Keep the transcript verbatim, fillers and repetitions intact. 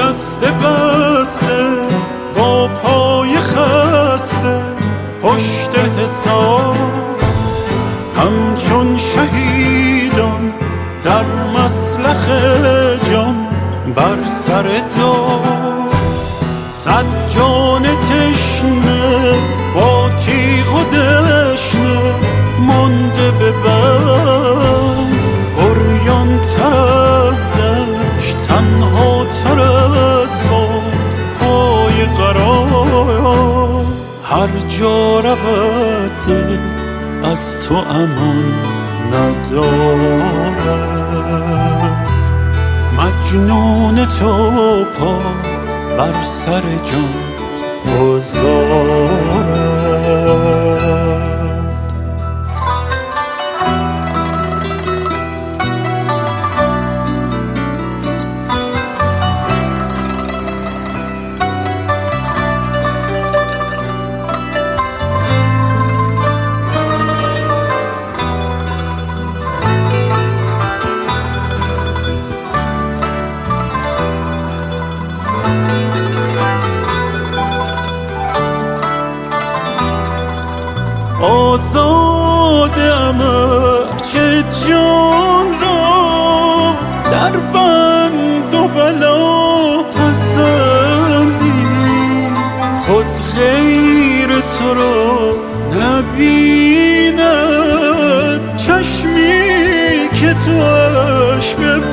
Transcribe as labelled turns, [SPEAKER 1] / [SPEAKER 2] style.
[SPEAKER 1] دست بسته با پای خسته پشت حساب، همچون شهیدان در مسلخ جان بر سر دار. صد جان تشنه با تیغ و دشنه مانده به بند، عریان تر از دشت تنها تر از باد پای قرار. هر جا رود دل از تو امان ندارد، مجنون تو پا بر سر جان گذارد. آزادم ارچه جان را در بند و بلا پسندی، خود غیر تو را نبیند چشمی که تو اش